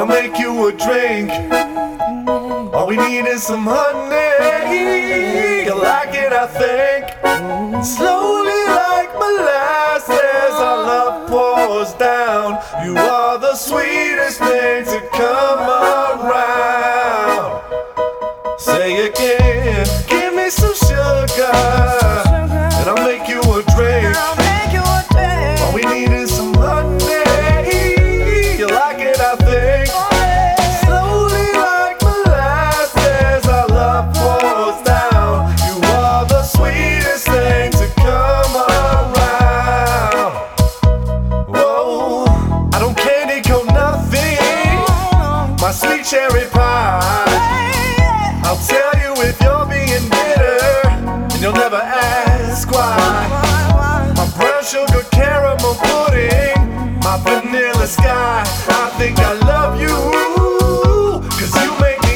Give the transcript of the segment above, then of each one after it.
I'll make you a drink. All we need is some honey. You like it, I think. Slowly like molasses, our love pours down. You are the sweetest thing to come around. Say again, give me some sugar, and I'll make you a drink. All we need is some honey. You like it, I think. Slowly like molasses, our love pours down. You are the sweetest thing to come around. Whoa, I don't candy coat nothing. My sweet cherry pie. I'll tell you if you're being bitter, and you'll never ask why. My brown sugar caramel pudding, my vanilla sky. I think I love you, 'cause you make me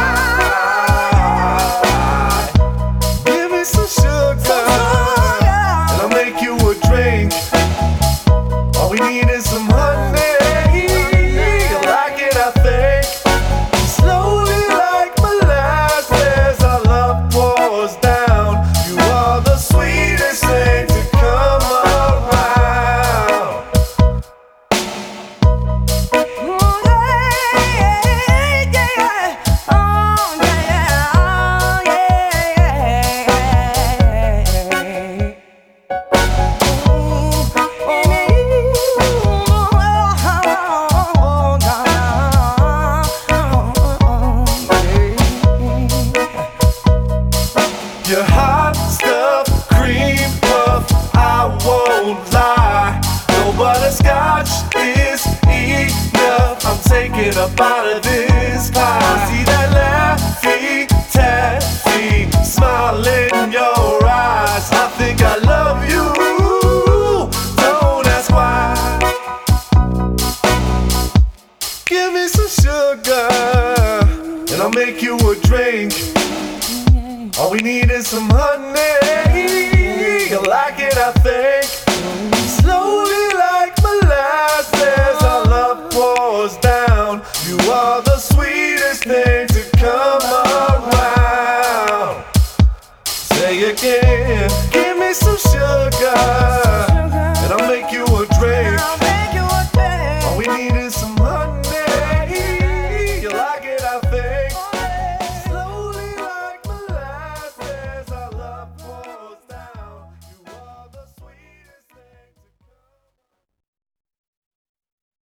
high. Give me some sugar, and I'll make you a drink. All we need is some honey. You like it, I think. Slowly like molasses, our love pours down. You are the sweetest thing to come around. Your hot stuff, cream puff, I won't lie. No butterscotch is enough. I'm taking a bite of this pie. See that laughy, taffy smile in your eyes. I think I love you, don't ask why. Give me some sugar, and I'll make you a drink. All we need is some honey. You like it, I think.